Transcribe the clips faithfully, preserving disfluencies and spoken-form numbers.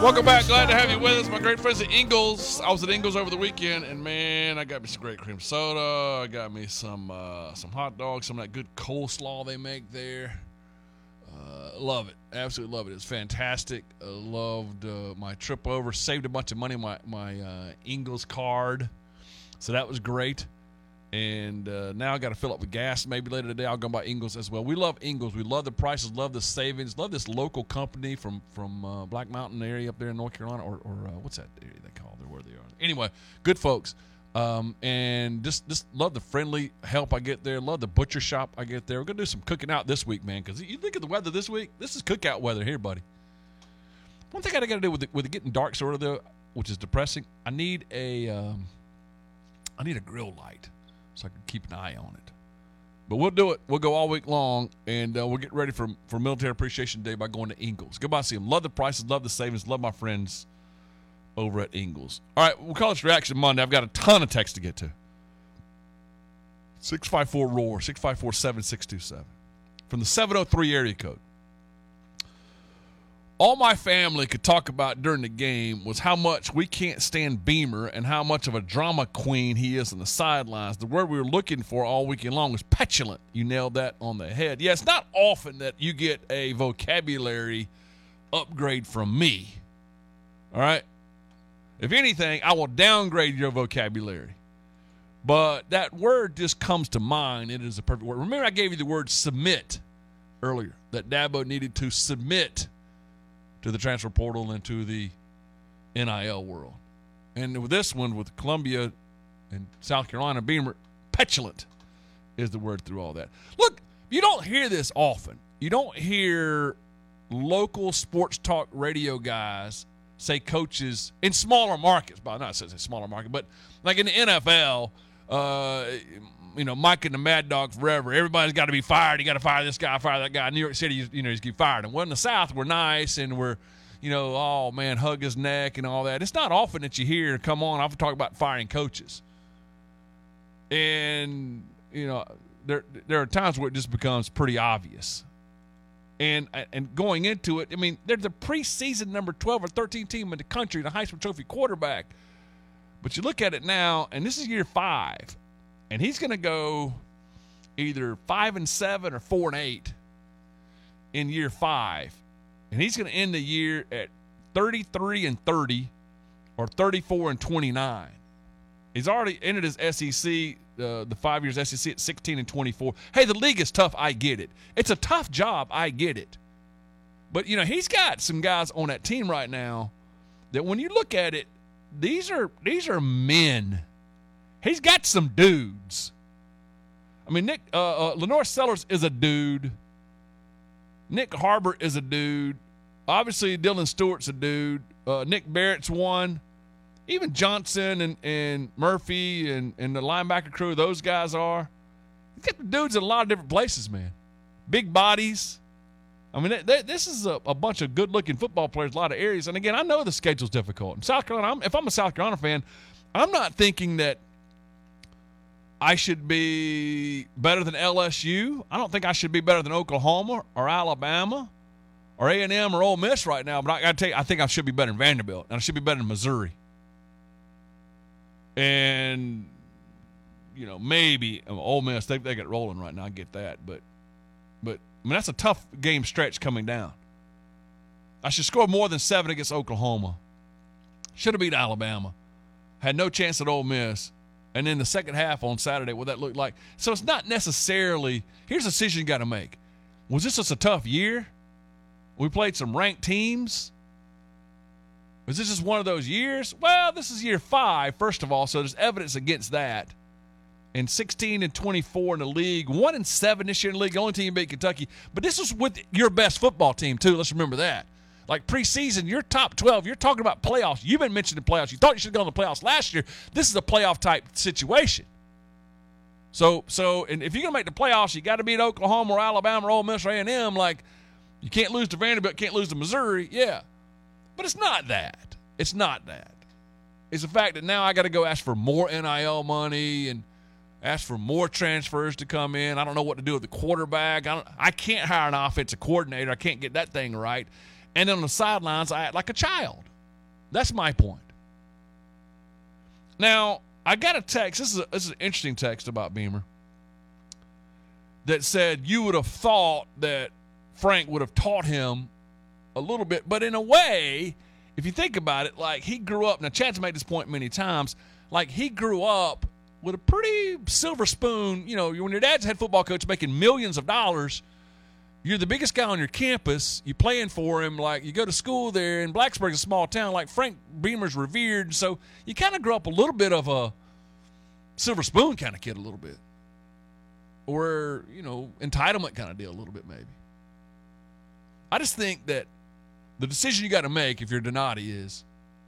Welcome back. Glad to have you with us, my great friends at Ingles. I was at Ingles over the weekend, and man, I got me some great cream soda. I got me some uh, some hot dogs, some of that good coleslaw they make there. Uh, love it. Absolutely love it. It's fantastic. I loved uh, my trip over. Saved a bunch of money on my, my uh, Ingles card. So that was great. And uh, now I got to fill up with gas. Maybe later today I'll go by Ingles as well. We love Ingles. We love the prices, love the savings, love this local company from from uh, Black Mountain area up there in North Carolina, or, or uh, what's that area they call it, where they are. Anyway, good folks. Um, and just just love the friendly help I get there. Love the butcher shop I get there. We're going to do some cooking out this week, man, because you look at the weather this week. This is cookout weather here, buddy. One thing I got to do with it, with it getting dark sort of, though, which is depressing, I need a um, I need a grill light, so I can keep an eye on it. But we'll do it. We'll go all week long, and uh, we'll get ready for, for Military Appreciation Day by going to Ingles. Go by and see them. Love the prices, love the savings, love my friends over at Ingles. All right, we'll call this Reaction Monday. I've got a ton of text to get to. six five four R O A R, six five four, seven six two seven. From the seven oh three area code. All my family could talk about during the game was how much we can't stand Beamer and how much of a drama queen he is on the sidelines. The word we were looking for all weekend long was petulant. You nailed that on the head. Yeah, it's not often that you get a vocabulary upgrade from me. All right? If anything, I will downgrade your vocabulary. But that word just comes to mind. It is a perfect word. Remember I gave you the word submit earlier, that Dabo needed to submit to the transfer portal and to the N I L world. And with this one, with Columbia and South Carolina, Beamer, petulant is the word through all that. Look, you don't hear this often. You don't hear local sports talk radio guys say coaches in smaller markets, but not say smaller market, but like in the N F L, uh, you know, Mike and the Mad Dog forever. Everybody's got to be fired. You got to fire this guy, fire that guy. New York City, you know, he's get fired. And well, in the South, we're nice and we're, you know, oh man, hug his neck and all that. It's not often that you hear, come on, I'll talk about firing coaches. And you know, there there are times where it just becomes pretty obvious. And and going into it, I mean, they're the preseason number twelve or thirteen team in the country, the Heisman Trophy quarterback. But you look at it now, and this is year five, and he's going to go either five and seven or four and eight in year five, and he's going to end the year at thirty-three and thirty or thirty-four and twenty-nine. He's already entered his S E C. Uh, the five years S E C at sixteen and twenty-four. Hey, the league is tough. I get it. It's a tough job. I get it. But, you know, he's got some guys on that team right now that when you look at it, these are these are men. He's got some dudes. I mean, Nick uh, uh, Lenore Sellers is a dude. Nick Harbor is a dude. Obviously, Dylan Stewart's a dude. Uh, Nick Barrett's one. Even Johnson and, and Murphy and, and the linebacker crew, those guys are. He's got the dudes in a lot of different places, man. Big bodies. I mean, they, they, this is a, a bunch of good-looking football players, a lot of areas. And, again, I know the schedule's difficult. In South Carolina, I'm, if I'm a South Carolina fan, I'm not thinking that I should be better than L S U. I don't think I should be better than Oklahoma or Alabama or A and M or Ole Miss right now. But I got to tell you, I think I should be better than Vanderbilt, and I should be better than Missouri. And, you know, maybe Ole Miss, they, they get rolling right now. I get that. But, but I mean, that's a tough game stretch coming down. I should score more than seven against Oklahoma. Should have beat Alabama. Had no chance at Ole Miss. And then the second half on Saturday, what that looked like. So it's not necessarily – here's a decision you got to make. Was this just a tough year? We played some ranked teams. Was this just one of those years? Well, this is year five, first of all, so there's evidence against that. And sixteen and twenty-four in the league, one and seven this year in the league, the only team beat Kentucky. But this was with your best football team, too. Let's remember that. Like preseason, you're top twelve. You're talking about playoffs. You've been mentioning playoffs. You thought you should have gone to the playoffs last year. This is a playoff-type situation. So, so, and if you're going to make the playoffs, you got to beat Oklahoma or Alabama or Ole Miss or A and M. Like, you can't lose to Vanderbilt, can't lose to Missouri. Yeah. But it's not that. It's not that. It's the fact that now I got to go ask for more N I L money and ask for more transfers to come in. I don't know what to do with the quarterback. I, don't, I can't hire an offensive coordinator. I can't get that thing right. And then on the sidelines, I act like a child. That's my point. Now, I got a text. This is, a, this is an interesting text about Beamer that said you would have thought that Frank would have taught him a little bit. But in a way, if you think about it, like he grew up. Now, Chad's made this point many times. Like he grew up with a pretty silver spoon. You know, when your dad's a head football coach making millions of dollars, you're the biggest guy on your campus. You're playing for him. Like, you go to school there, and Blacksburg's a small town. Like, Frank Beamer's revered. So you kind of grew up a little bit of a silver spoon kind of kid a little bit. Or, you know, entitlement kind of deal a little bit maybe. I just think that the decision you got to make if you're Donati is,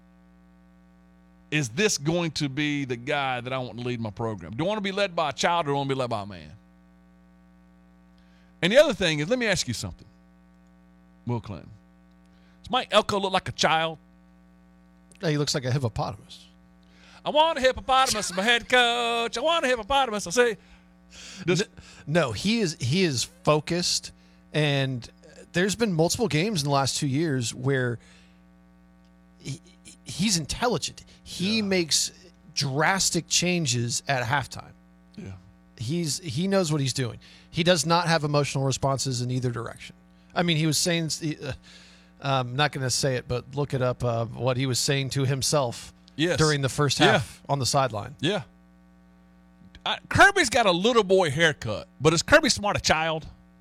is this going to be the guy that I want to lead my program? Do I want to be led by a child or do I want to be led by a man? And the other thing is, let me ask you something, Will Clinton. Does Mike Elko look like a child? Yeah, he looks like a hippopotamus. I want a hippopotamus as my head coach. I want a hippopotamus. I say, does, no, he is he is focused, and there's been multiple games in the last two years where he, he's intelligent. He yeah. makes drastic changes at halftime. Yeah. He's he knows what he's doing. He does not have emotional responses in either direction. I mean, he was saying, uh, I'm not going to say it, but look it up, uh, what he was saying to himself yes. during the first half yeah. on the sideline. Yeah. I, Kirby's got a little boy haircut, but is Kirby Smart a child?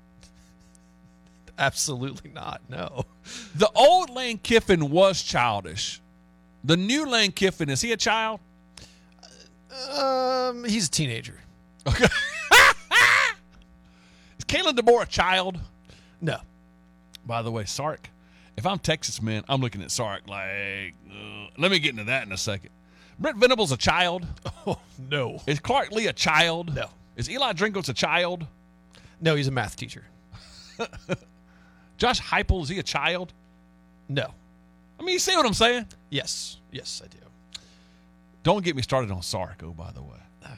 Absolutely not, no. The old Lane Kiffin was childish. The new Lane Kiffin, is he a child? Um, he's a teenager. Okay. Is Kalen DeBoer a child? No. By the way, Sark, if I'm Texas man, I'm looking at Sark like, uh, let me get into that in a second. Brent Venables a child? Oh, no. Is Clark Lee a child? No. Is Eli Drinkos a child? No, he's a math teacher. Josh Heupel, is he a child? No. I mean, you see what I'm saying? Yes. Yes, I do. Don't get me started on Sarko, by the way.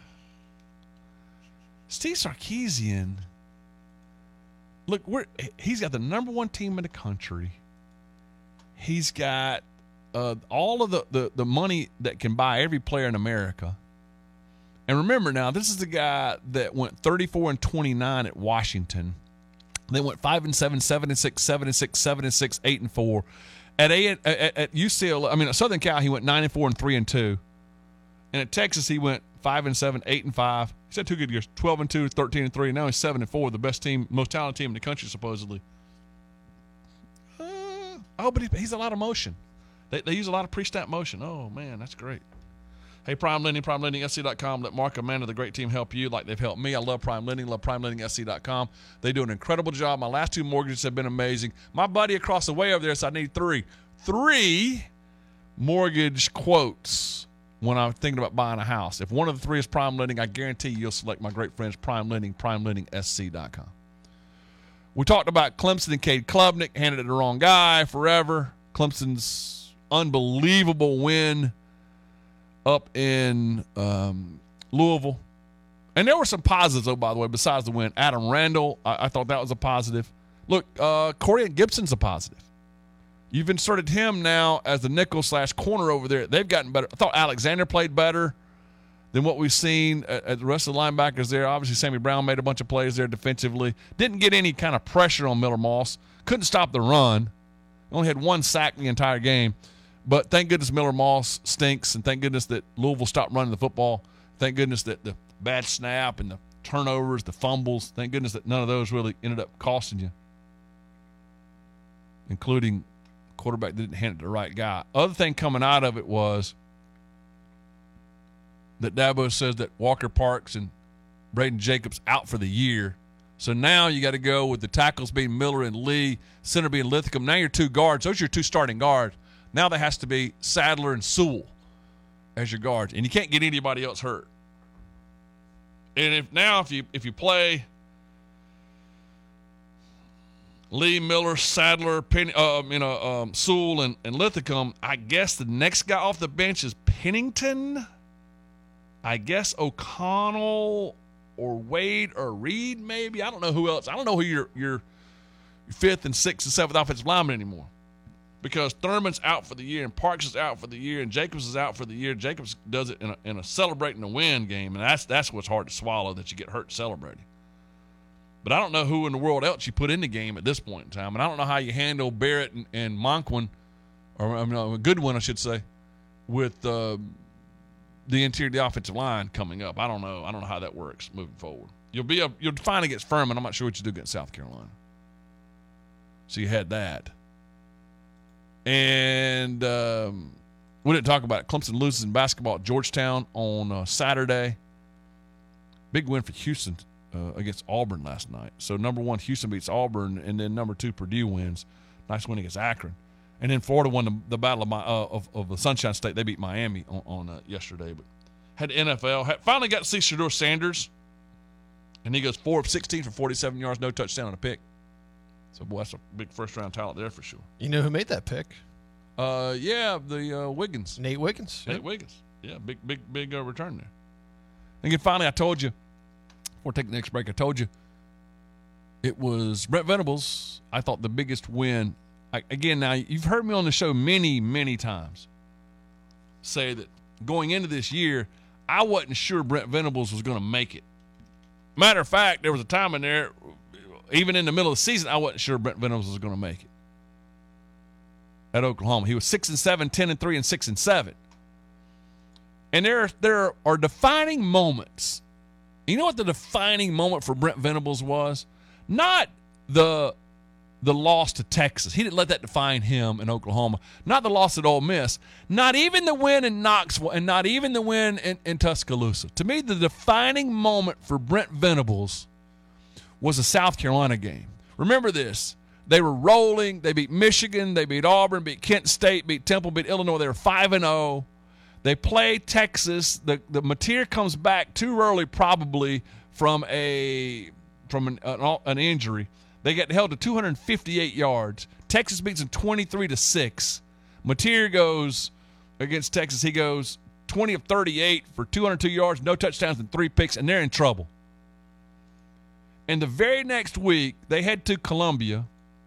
Steve Sarkisian, look, we're, he's got the number one team in the country. He's got uh, all of the, the, the money that can buy every player in America. And remember now, this is the guy that went thirty-four and twenty-nine at Washington. They went five and seven, seven and six, seven and six, seven and six, eight and four. At, a, at, at U C L A, I mean, at Southern Cal, he went nine and four and three and two. And at Texas, he went five and seven, eight and five. He's had two good years, twelve and two, thirteen and three. Now he's seven and four, the best team, most talented team in the country, supposedly. Uh, oh, but he, he's a lot of motion. They, they use a lot of pre-snap motion. Oh, man, that's great. Hey, Prime Lending, Prime Lending S C dot com. Let Mark, Amanda, the great team, help you like they've helped me. I love Prime Lending, love Prime Lending S C dot com. They do an incredible job. My last two mortgages have been amazing. My buddy across the way over there said I need three. Three mortgage quotes when I'm thinking about buying a house. If one of the three is Prime Lending, I guarantee you'll select my great friends, Prime Lending, Prime Lending S C dot com. We talked about Clemson and Cade Klubnik, handed it the wrong guy forever. Clemson's unbelievable win up in um, Louisville. And there were some positives, though, by the way, besides the win. Adam Randall, I, I thought that was a positive. Look, uh, Corian Gibson's a positive. You've inserted him now as the nickel slash corner over there. They've gotten better. I thought Alexander played better than what we've seen at, at the rest of the linebackers there. Obviously, Sammy Brown made a bunch of plays there defensively. Didn't get any kind of pressure on Miller Moss. Couldn't stop the run. Only had one sack in the entire game. But thank goodness Miller Moss stinks, and thank goodness that Louisville stopped running the football. Thank goodness that the bad snap and the turnovers, the fumbles, thank goodness that none of those really ended up costing you, including quarterback that didn't hand it to the right guy. Other thing coming out of it was that Dabo says that Walker Parks and Braden Jacobs out for the year. So now you got to go with the tackles being Miller and Lee, center being Lithicum. Now your two guards, those are your two starting guards. Now there has to be Sadler and Sewell as your guards, and you can't get anybody else hurt. And if now if you if you play Lee, Miller, Sadler, Penny, uh, you know, um, Sewell, and, and Lithicum, I guess the next guy off the bench is Pennington. I guess O'Connell or Wade or Reed, maybe. I don't know who else. I don't know who your your, your fifth and sixth and seventh offensive lineman anymore. because Thurman's out for the year and Parks is out for the year and Jacobs is out for the year. Jacobs does it in a, in a celebrating a win game, and that's that's what's hard to swallow, that you get hurt celebrating. But I don't know who in the world else you put in the game at this point in time, and I don't know how you handle Barrett and, and Monquin, or I mean, a good one, I should say, with uh, the interior of the offensive line coming up. I don't know. I don't know how that works moving forward. You'll be a, you'll fine against Furman. I'm not sure what you do against South Carolina. So you had that. And um, we didn't talk about it. Clemson loses in basketball at Georgetown on uh, Saturday. Big win for Houston uh, against Auburn last night. So number one, Houston beats Auburn, and then number two, Purdue wins. Nice win against Akron. And then Florida won the, the battle of, my, uh, of of the Sunshine State. They beat Miami on, on uh, yesterday. But had the N F L. Had, finally got to see Shedeur Sanders. And he goes four of sixteen for forty-seven yards, no touchdown and a pick. So, boy, that's a big first-round talent there for sure. You know who made that pick? Uh, yeah, the uh, Wiggins. Nate Wiggins. Nate Yep. Wiggins. Yeah, big, big, big uh, return there. And then finally, I told you, before taking the next break, I told you it was Brent Venables. I thought the biggest win. I, again, now, you've heard me on the show many, many times say that going into this year, I wasn't sure Brent Venables was going to make it. Matter of fact, there was a time in there, even in the middle of the season, I wasn't sure Brent Venables was going to make it at Oklahoma. He was six and seven, ten and three, and six and seven. And there, there are defining moments. You know what the defining moment for Brent Venables was? Not the the loss to Texas. He didn't let that define him in Oklahoma. Not the loss at Ole Miss. Not even the win in Knoxville, and not even the win in, in Tuscaloosa. To me, the defining moment for Brent Venables was a South Carolina game. Remember this. They were rolling. They beat Michigan. They beat Auburn, beat Kent State, beat Temple, beat Illinois. They were five and oh. They play Texas. The the Mateer comes back too early, probably from a from an, an, an injury. They get held to two hundred fifty-eight yards. Texas beats them twenty-three to six. Mateer goes against Texas. He goes twenty of thirty-eight for two hundred two yards, no touchdowns, and three picks, and they're in trouble. And the very next week, they head to Columbia,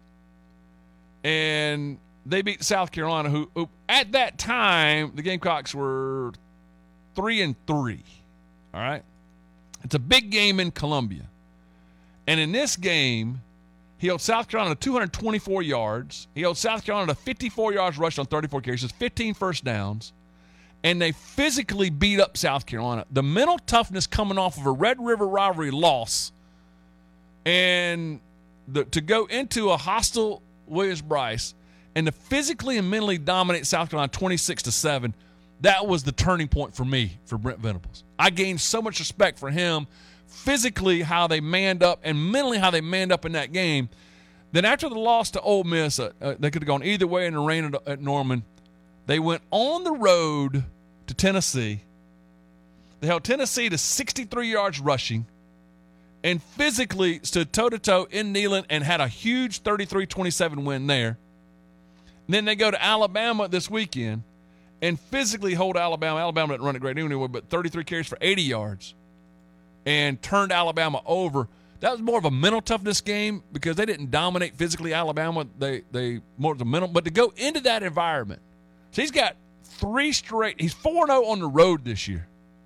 and they beat South Carolina, who, who at that time, the Gamecocks were three and three. All right? It's a big game in Columbia. And in this game, he held South Carolina to two hundred twenty-four yards. He held South Carolina to fifty-four yards rushed on thirty-four carries, fifteen first downs. And they physically beat up South Carolina. The mental toughness coming off of a Red River rivalry loss and the, to go into a hostile Williams-Brice and to physically and mentally dominate South Carolina twenty-six to seven, that was the turning point for me, for Brent Venables. I gained so much respect for him, physically how they manned up and mentally how they manned up in that game. Then after the loss to Ole Miss, uh, uh, they could have gone either way in the rain at, at Norman. They went on the road to Tennessee. They held Tennessee to sixty-three yards rushing and physically stood toe-to-toe in Neyland and had a huge thirty-three twenty-seven win there. And then they go to Alabama this weekend and physically hold Alabama. Alabama didn't run it great anyway, but thirty-three carries for eighty yards and turned Alabama over. That was more of a mental toughness game because they didn't dominate physically Alabama. They they more the mental, but to go into that environment. So he's got three straight. He's four and oh on the road this year.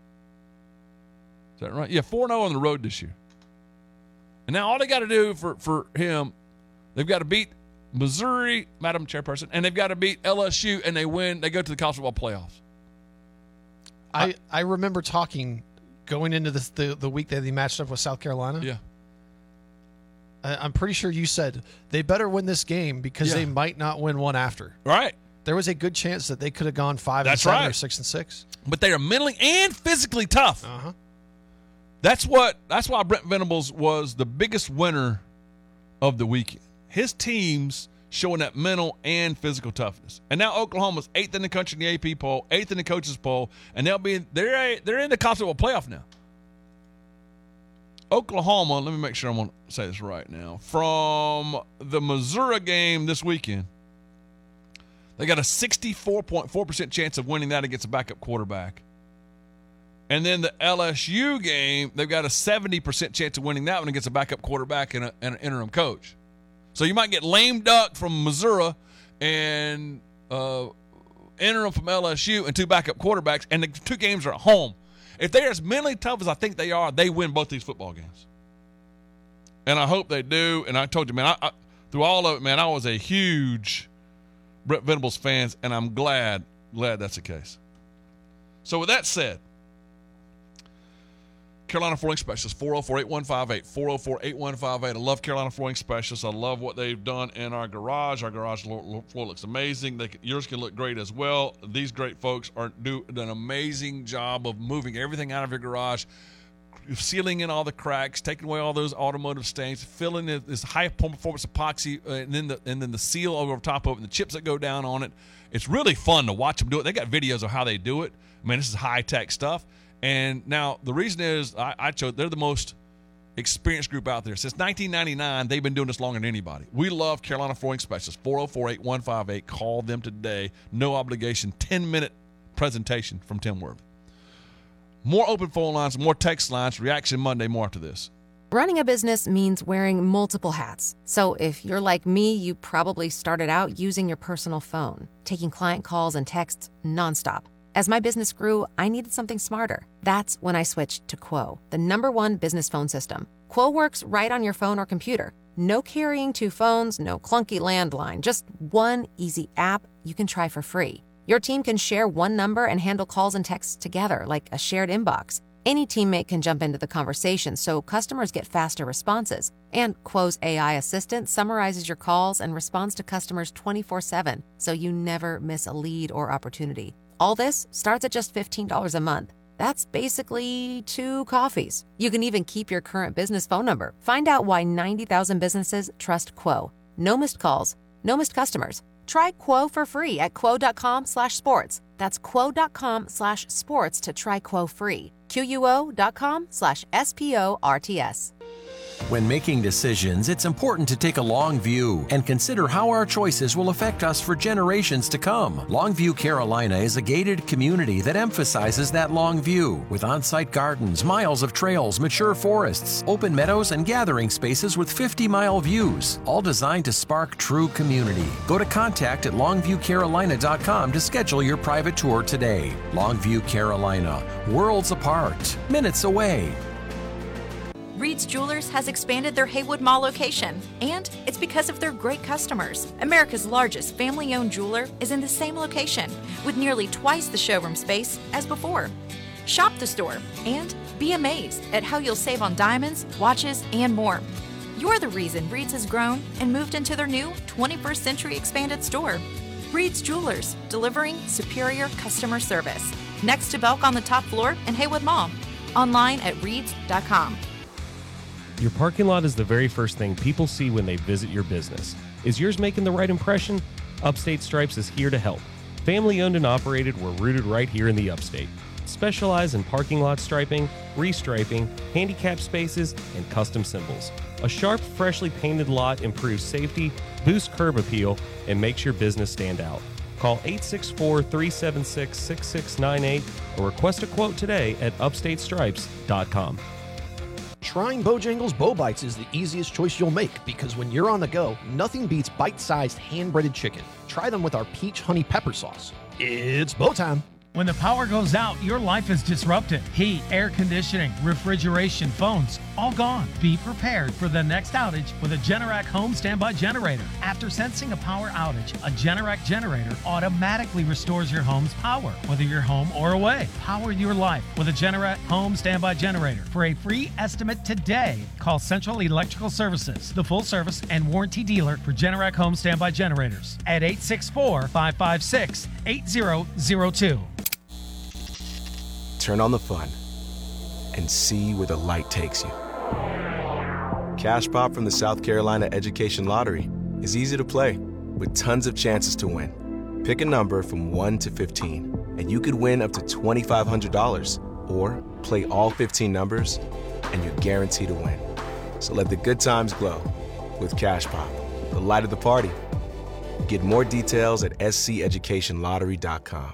Is that right? Yeah, four and oh on the road this year. And now all they got to do for, for him, they've got to beat Missouri, Madam Chairperson, and they've got to beat L S U, and they win. They go to the college football playoffs. I, I remember talking going into this, the, the week that they matched up with South Carolina. Yeah. I, I'm pretty sure you said they better win this game because Yeah. they might not win one after. Right. There was a good chance that they could have gone five That's and seven right. or six and six. But they are mentally and physically tough. Uh-huh. That's what. That's why Brent Venables was the biggest winner of the weekend. His teams showing that mental and physical toughness. And now Oklahoma's eighth in the country in the A P poll, eighth in the coaches poll, and they'll be they're they're in the college football playoff now. Oklahoma. Let me make sure I'm going to say this right now. From the Missouri game this weekend, they got a sixty-four point four percent chance of winning that against a backup quarterback. And then the L S U game, they've got a seventy percent chance of winning that one against a backup quarterback and, a, and an interim coach. So you might get lame duck from Missouri and uh, interim from L S U and two backup quarterbacks, and the two games are at home. If they're as mentally tough as I think they are, they win both these football games. And I hope they do. And I told you, man, I, I, through all of it, man, I was a huge Brent Venables fan, and I'm glad, glad that's the case. So with that said, Carolina Flooring Specialists, four oh four, eight one five eight, four oh four, eight one five eight. I love Carolina Flooring Specialists. I love what they've done in our garage. Our garage floor looks amazing. They can, yours can look great as well. These great folks are do an amazing job of moving everything out of your garage, sealing in all the cracks, taking away all those automotive stains, filling in this high performance epoxy, uh, and then the and then the seal over top of it, and the chips that go down on it. It's really fun to watch them do it. They got videos of how they do it. I mean, this is high tech stuff. And now the reason is I, I chose they're the most experienced group out there. Since nineteen ninety-nine, they've been doing this longer than anybody. We love Carolina Flooring Specialists, four oh four, eight one five eight. Call them today. No obligation, ten-minute presentation from Tim Worthy. More open phone lines, more text lines. Reaction Monday, more after this. Running a business means wearing multiple hats. So if you're like me, you probably started out using your personal phone, taking client calls and texts nonstop. As my business grew, I needed something smarter. That's when I switched to Quo, the number one business phone system. Quo works right on your phone or computer. No carrying two phones, no clunky landline, just one easy app you can try for free. Your team can share one number and handle calls and texts together like a shared inbox. Any teammate can jump into the conversation so customers get faster responses. And Quo's A I assistant summarizes your calls and responds to customers twenty-four seven, so you never miss a lead or opportunity. All this starts at just fifteen dollars a month. That's basically two coffees. You can even keep your current business phone number. Find out why ninety thousand businesses trust Quo. No missed calls, no missed customers. Try Quo for free at quo.com slash sports. That's quo.com slash sports to try Quo free. Q-U-O.com slash S-P-O-R-T-S. When making decisions, it's important to take a long view and consider how our choices will affect us for generations to come. Longview Carolina is a gated community that emphasizes that long view, with on-site gardens, miles of trails, mature forests, open meadows, and gathering spaces with fifty-mile views, all designed to spark true community. Go to contact at longview carolina dot com to schedule your private tour today. Longview Carolina, worlds apart, minutes away. Reed's Jewelers has expanded their Haywood Mall location, and it's because of their great customers. America's largest family-owned jeweler is in the same location, with nearly twice the showroom space as before. Shop the store and be amazed at how you'll save on diamonds, watches, and more. You're the reason Reed's has grown and moved into their new twenty-first century expanded store. Reed's Jewelers, delivering superior customer service. Next to Belk on the top floor in Haywood Mall. Online at reeds dot com. Your parking lot is the very first thing people see when they visit your business. Is yours making the right impression? Upstate Stripes is here to help. Family owned and operated, we're rooted right here in the Upstate. Specialize in parking lot striping, restriping, handicap spaces, and custom symbols. A sharp, freshly painted lot improves safety, boosts curb appeal, and makes your business stand out. Call eight six four, three seven six, six six nine eight or request a quote today at upstate stripes dot com. Trying Bojangles Bow Bites is the easiest choice you'll make because when you're on the go, nothing beats bite-sized hand-breaded chicken. Try them with our peach honey pepper sauce. It's bow time. When the power goes out, your life is disrupted. Heat, air conditioning, refrigeration, phones, all gone. Be prepared for the next outage with a Generac home standby generator. After sensing a power outage, a Generac generator automatically restores your home's power, whether you're home or away. Power your life with a Generac home standby generator. For a free estimate today, call Central Electrical Services, the full service and warranty dealer for Generac home standby generators at eight six four, five five six, eight zero zero two. Turn on the fun and see where the light takes you. Cash Pop from the South Carolina Education Lottery is easy to play with tons of chances to win. Pick a number from one to fifteen and you could win up to twenty-five hundred dollars, or play all fifteen numbers and you're guaranteed to win. So let the good times glow with Cash Pop, the light of the party. Get more details at s c education lottery dot com.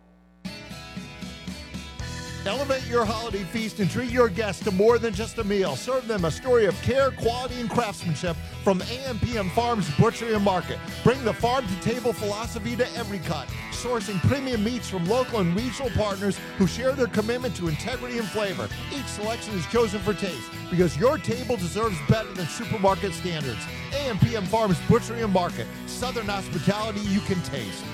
Elevate your holiday feast and treat your guests to more than just a meal. Serve them a story of care, quality, and craftsmanship From A M P M Farms Butchery and Market, bring the farm-to-table philosophy to every cut, sourcing premium meats from local and regional partners who share their commitment to integrity and flavor. Each selection is chosen for taste because your table deserves better than supermarket standards. A M P M Farms Butchery and Market, Southern hospitality you can taste.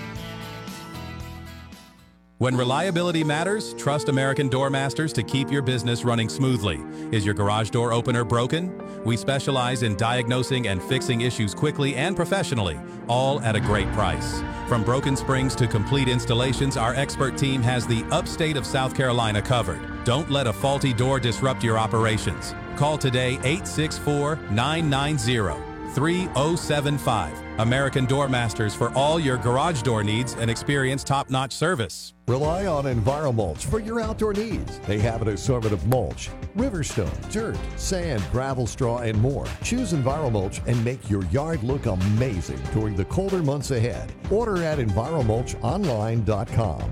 When reliability matters, trust American Doormasters to keep your business running smoothly. Is your garage door opener broken? We specialize in diagnosing and fixing issues quickly and professionally, all at a great price. From broken springs to complete installations, our expert team has the upstate of South Carolina covered. Don't let a faulty door disrupt your operations. Call today eight six four, nine nine zero, three zero seven five. American Doormasters for all your garage door needs and experience top-notch service. Rely on EnviroMulch for your outdoor needs. They have an assortment of mulch, riverstone, dirt, sand, gravel, straw, and more. Choose EnviroMulch and make your yard look amazing during the colder months ahead. Order at enviro mulch online dot com.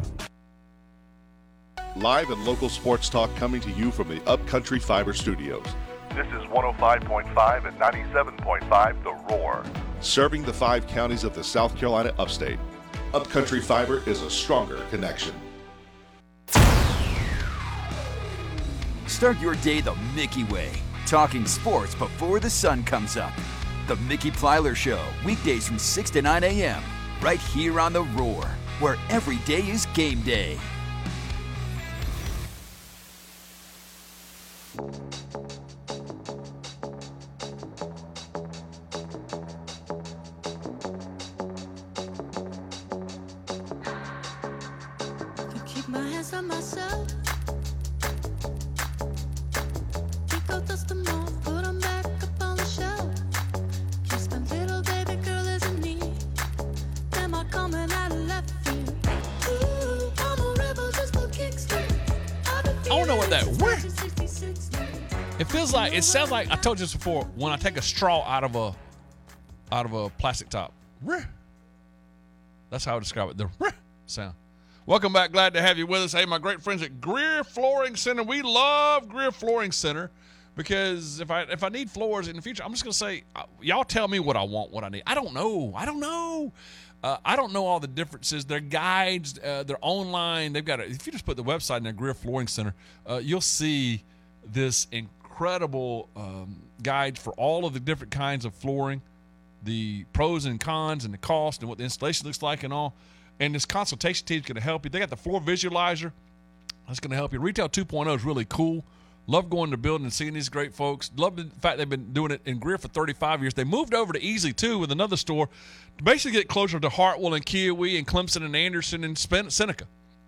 Live and local sports talk coming to you from the Upcountry Fiber Studios. This is one oh five point five and ninety-seven point five The Roar. Serving the five counties of the South Carolina upstate. Upcountry Fiber is a stronger connection. Start your day the Mickey way. Talking sports before the sun comes up. The Mickey Plyler Show, weekdays from six to nine a.m. right here on The Roar, where every day is game day. It sounds like, I told you this before, when I take a straw out of a out of a plastic top. That's how I would describe it, the sound. Welcome back. Glad to have you with us. Hey, my great friends at Greer Flooring Center. We love Greer Flooring Center because if I if I need floors in the future, I'm just going to say, y'all tell me what I want, what I need. I don't know. I don't know. Uh, I don't know all the differences. Their guides, uh, they're online. They've got a, if you just put the website in there, Greer Flooring Center, uh, you'll see this incredible incredible um, guide for all of the different kinds of flooring, the pros and cons and the cost and what the installation looks like and all. And this consultation team is going to help you. They got the floor visualizer. That's going to help you. Retail two point oh is really cool. Love going to the building and seeing these great folks. Love the fact they've been doing it in Greer for thirty-five years. They moved over to Easley, too, with another store to basically get closer to Hartwell and Kiowee and Clemson and Anderson and Seneca.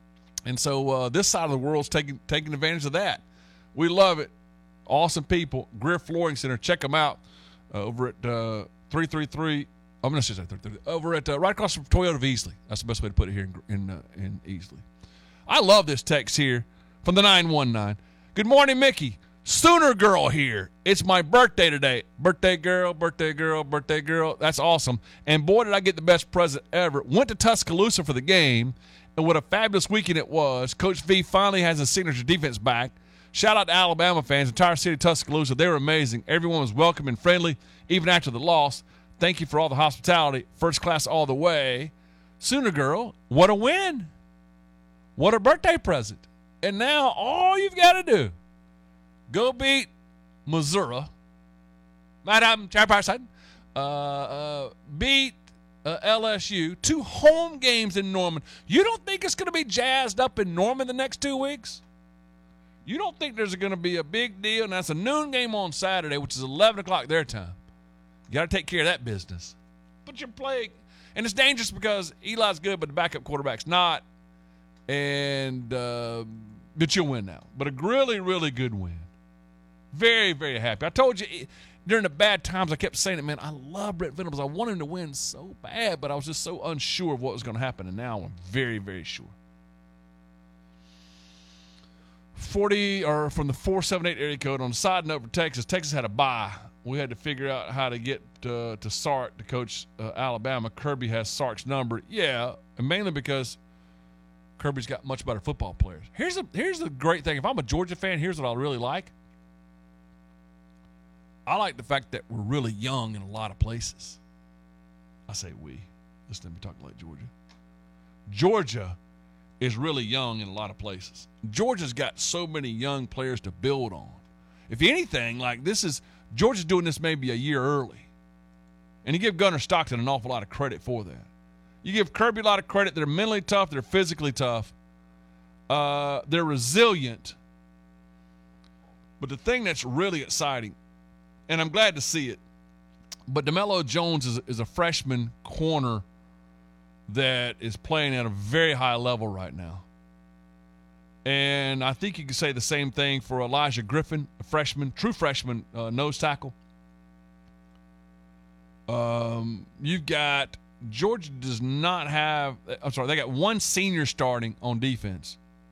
And so uh, this side of the world's taking taking advantage of that. We love it. Awesome people. Greer Flooring Center. Check them out uh, over at uh, three three three. I'm going to say three three three. Over at uh, right across from Toyota of Easley. That's the best way to put it here in in, uh, in Easley. I love this text here from the nine one nine. Good morning, Mickey. Sooner Girl here. It's my birthday today. Birthday girl, birthday girl, birthday girl. That's awesome. And boy, did I get the best present ever. Went to Tuscaloosa for the game, and what a fabulous weekend it was. Coach V finally has his signature defense back. Shout out to Alabama fans, entire city of Tuscaloosa. They were amazing. Everyone was welcome and friendly, even after the loss. Thank you for all the hospitality. First class all the way. Sooner Girl, what a win. What a birthday present. And now all you've got to do, go beat Missouri. Madam Chairperson, uh, uh, beat uh, L S U. Two home games in Norman. You don't think it's going to be jazzed up in Norman the next two weeks? You don't think there's going to be a big deal, and that's a noon game on Saturday, which is eleven o'clock their time. You got to take care of that business. But you're playing, and it's dangerous because Eli's good, but the backup quarterback's not, and uh, but you'll win now. But a really, really good win. Very, very happy. I told you during the bad times, I kept saying it, man, I love Brent Venables. I want him to win so bad, but I was just so unsure of what was going to happen, and now I'm very, very sure. forty or from the four seven eight area code. On the side note for Texas, Texas had a bye. We had to figure out how to get uh, to Sark to coach uh, Alabama. Kirby has Sark's number. Yeah, and mainly because Kirby's got much better football players. Here's a, here's the great thing. If I'm a Georgia fan, here's what I really like. I like the fact that we're really young in a lot of places. I say we. Listen to me talking like Georgia. Georgia is really young in a lot of places. Georgia's got so many young players to build on. If anything, like this is Georgia's doing this maybe a year early. And you give Gunnar Stockton an awful lot of credit for that. You give Kirby a lot of credit. They're mentally tough. They're physically tough. Uh, they're resilient. But the thing that's really exciting, and I'm glad to see it, but DeMello Jones is, is a freshman corner that is playing at a very high level right now. And I think you could say the same thing for Elijah Griffin, a freshman, true freshman uh, nose tackle. Um, you've got Georgia does not have – I'm sorry, they got one senior starting on defense.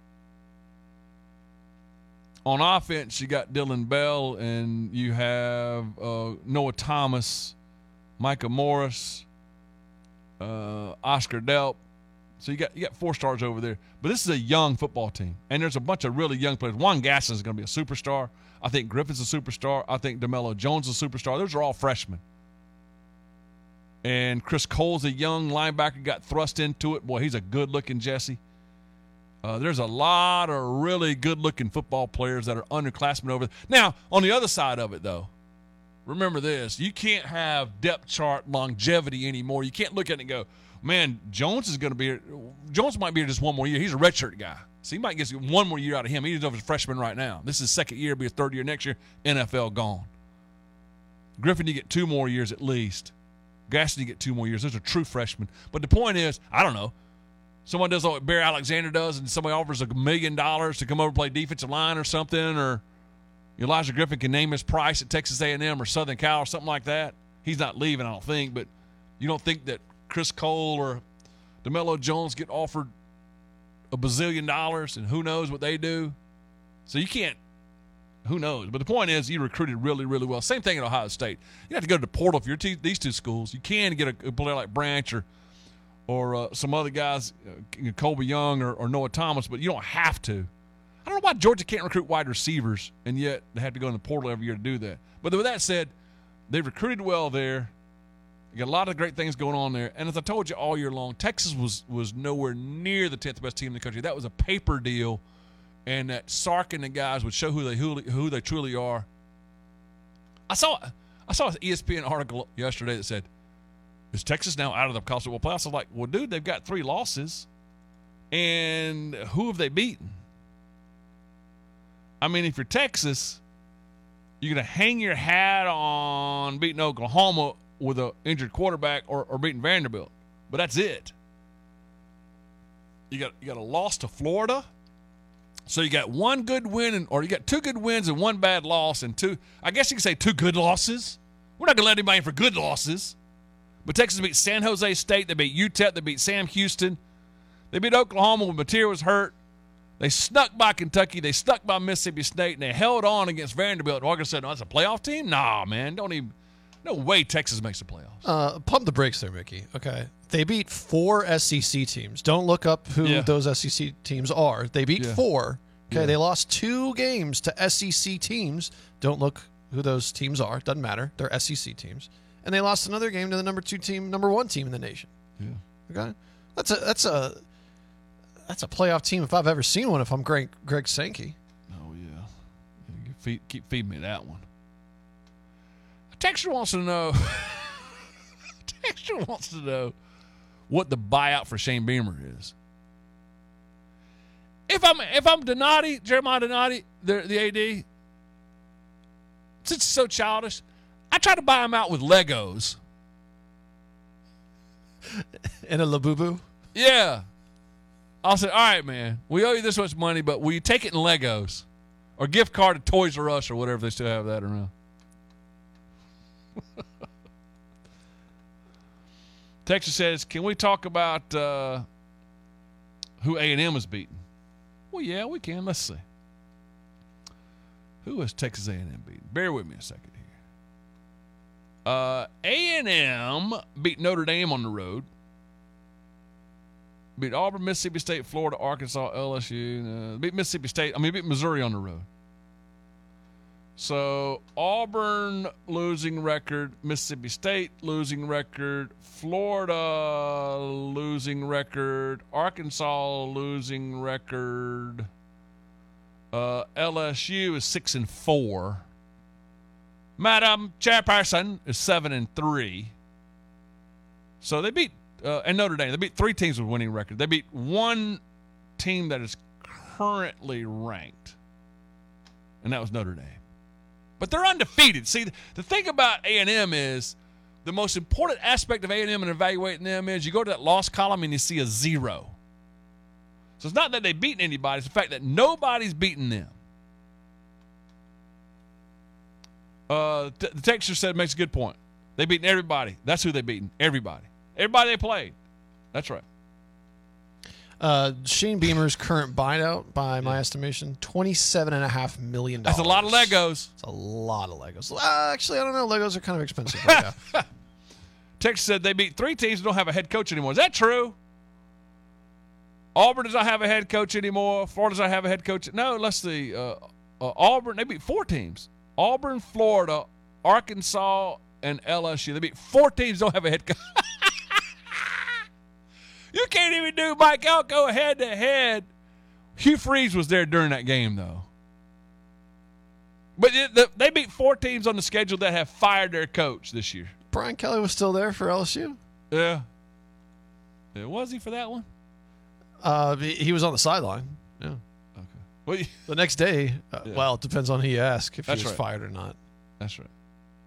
On offense, you got Dylan Bell, and you have uh, Noah Thomas, Micah Morris, uh, Oscar Delp. So you got you got four stars over there. But this is a young football team, and there's a bunch of really young players. Juan Gasson is going to be a superstar. I think Griffin's a superstar. I think DeMello Jones is a superstar. Those are all freshmen. And Chris Cole's a young linebacker, got thrust into it. Boy, he's a good-looking Jesse. Uh, there's a lot of really good-looking football players that are underclassmen over there. Now, on the other side of it, though, remember this. You can't have depth chart longevity anymore. You can't look at it and go, man, Jones is going to be here. Jones might be here just one more year. He's a redshirt guy. So he might get one more year out of him. He's over as a freshman right now. This is his second year, be his third year next year. N F L gone. Griffin, you get two more years at least. Gaston, you get two more years. Those are true freshmen. But the point is, I don't know. Someone does what Barry Alexander does, and somebody offers a million dollars to come over and play defensive line or something, or Elijah Griffin can name his price at Texas A and M or Southern Cal or something like that. He's not leaving, I don't think, but you don't think that Chris Cole or DeMello Jones get offered a bazillion dollars, and who knows what they do? So you can't, who knows? But the point is, you recruited really, really well. Same thing at Ohio State. You have to go to the portal if you're t- these two schools. You can get a, a player like Branch or or uh, some other guys, uh, Colby Young or, or Noah Thomas, but you don't have to. I don't know why Georgia can't recruit wide receivers, and yet they have to go in the portal every year to do that. But with that said, they've recruited well there. You got a lot of great things going on there. And as I told you all year long, Texas was was nowhere near the tenth best team in the country. That was a paper deal, and that Sark and the guys would show who they who, who they truly are. I saw I saw an E S P N article yesterday that said, is Texas now out of the college football playoffs? I was like, well, dude, they've got three losses, and who have they beaten? I mean, if you're Texas, you're going to hang your hat on beating Oklahoma with an injured quarterback or, or beating Vanderbilt. But that's it. You got you got a loss to Florida. So you got one good win, and, or you got two good wins and one bad loss, and two, I guess you could say two good losses. We're not going to let anybody in for good losses. But Texas beat San Jose State. They beat U T E P. They beat Sam Houston. They beat Oklahoma when Mateer was hurt. They snuck by Kentucky. They snuck by Mississippi State, and they held on against Vanderbilt. Walker said, no, that's a playoff team? Nah, man. Don't even – no way Texas makes the playoffs. Uh, pump the brakes there, Mickey. Okay. They beat four S E C teams. Don't look up who Yeah. those S E C teams are. They beat Yeah. four. Okay. Yeah. They lost two games to S E C teams. Don't look who those teams are. Doesn't matter. They're S E C teams. And they lost another game to the number two team, number one team in the nation. Yeah. Okay. That's a that's a that's a playoff team if I've ever seen one. If I'm Greg Greg Sankey. Oh, yeah. You feed, keep feeding me that one. Texture wants to know – Texture wants to know what the buyout for Shane Beamer is. If I'm if I'm Donati, Jeremiah Donati, the, the A D, since it's so childish, I try to buy him out with Legos. And a Labubu? Yeah. I'll say, all right, man, we owe you this much money, but will you take it in Legos? Or gift card to Toys R Us or whatever, they still have that around. Texas says, can we talk about uh, who A and M is beating? Well, yeah, we can. Let's see. Who has Texas A and M beaten? Bear with me a second here. Uh, A and M beat Notre Dame on the road. Beat Auburn, Mississippi State, Florida, Arkansas, L S U. Uh, beat Mississippi State. I mean, beat Missouri on the road. So Auburn losing record, Mississippi State losing record, Florida losing record, Arkansas losing record. Uh, L S U is six and four. Madam Chairperson is seven and three. So they beat uh, and Notre Dame. They beat three teams with winning record. They beat one team that is currently ranked, and that was Notre Dame. But they're undefeated. See, the thing about A and M is the most important aspect of A and M and evaluating them is you go to that loss column and you see a zero. So it's not that they've beaten anybody. It's the fact that nobody's beaten them. Uh, the texter said makes a good point. They've beaten everybody. That's who they've beaten. Everybody. Everybody they played. That's right. Uh, Shane Beamer's current buyout, by my estimation, twenty-seven and a half million dollars. That's a lot of Legos. It's a lot of Legos. Uh, actually, I don't know. Legos are kind of expensive right now. Texas said they beat three teams that don't have a head coach anymore. Is that true? Auburn does not have a head coach anymore. Florida does not have a head coach. No, let's see. Uh, uh, Auburn, they beat four teams. Auburn, Florida, Arkansas, and L S U. They beat four teams that don't have a head coach. You can't even do Mike Elko head-to-head. Hugh Freeze was there during that game, though. But it, the, they beat four teams on the schedule that have fired their coach this year. Brian Kelly was still there for L S U? Yeah. yeah was he for that one? Uh, he, he was on the sideline. Yeah. Okay. Well, you, the next day, uh, yeah. well, it depends on who you ask if That's he was right. fired or not. That's right.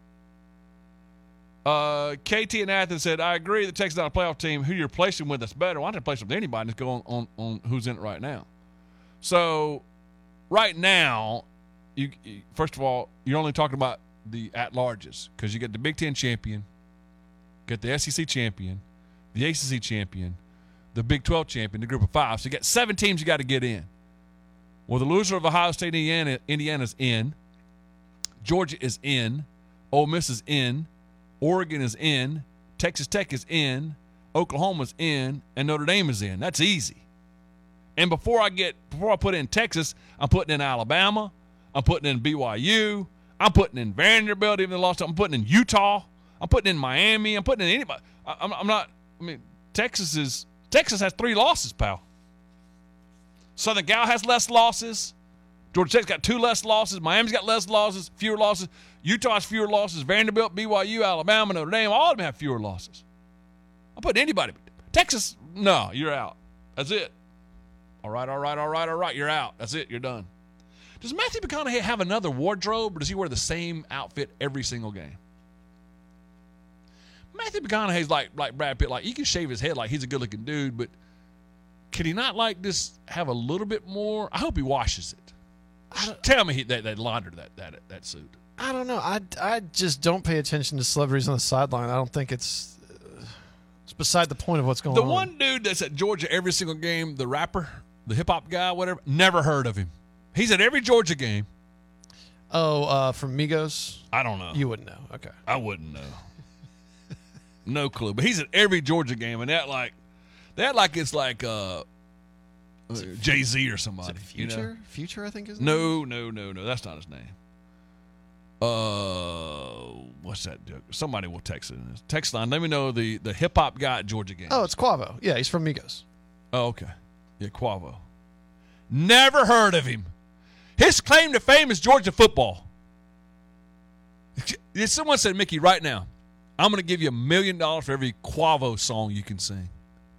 Uh, K T in Athens said, I agree the Texas is not a playoff team. Who you're replacing with that's better. Well, I didn't replace with anybody. Just go on, on, on who's in it right now. So, right now, you, you first of all, you're only talking about the at-larges because you get the Big Ten champion, get the S E C champion, the A C C champion, the Big twelve champion, the group of five. So, you got seven teams you got to get in. Well, the loser of Ohio State, Indiana, Indiana's in. Georgia is in. Ole Miss is in. Oregon is in, Texas Tech is in, Oklahoma's in, and Notre Dame is in. That's easy. And before I get before I put in Texas, I'm putting in Alabama, I'm putting in B Y U, I'm putting in Vanderbilt, even though they lost. I'm putting in Utah, I'm putting in Miami, I'm putting in anybody. I, I'm, I'm not. I mean, Texas is Texas has three losses, pal. Southern Cal has less losses. Georgia Tech's got two less losses. Miami's got less losses, fewer losses. Utah has fewer losses. Vanderbilt, B Y U, Alabama, Notre Dame, all of them have fewer losses. I'm putting anybody. Texas, no, you're out. That's it. All right, all right, all right, all right. You're out. That's it. You're done. Does Matthew McConaughey have another wardrobe, or does he wear the same outfit every single game? Matthew McConaughey's like like Brad Pitt. Like, he can shave his head like he's a good-looking dude, but can he not like just have a little bit more? I hope he washes it. Tell me he, they, they laundered that, that, that suit. I don't know. I, I just don't pay attention to celebrities on the sideline. I don't think it's uh, it's beside the point of what's going the on. The one dude that's at Georgia every single game, the rapper, the hip-hop guy, whatever, never heard of him. He's at every Georgia game. Oh, uh, from Migos? I don't know. You wouldn't know. Okay. I wouldn't know. No clue. But he's at every Georgia game, and that like, that like it's like uh, it Jay-Z or somebody. Is it Future? You know? Future, I think is. No, no, no, no. That's not his name. Uh, what's that? Somebody will text it. Text line. Let me know the, the hip hop guy at Georgia game. Oh, it's Quavo. Yeah, he's from Migos. Oh, okay. Yeah, Quavo. Never heard of him. His claim to fame is Georgia football. Someone said, Mickey, right now, I'm going to give you a million dollars for every Quavo song you can sing.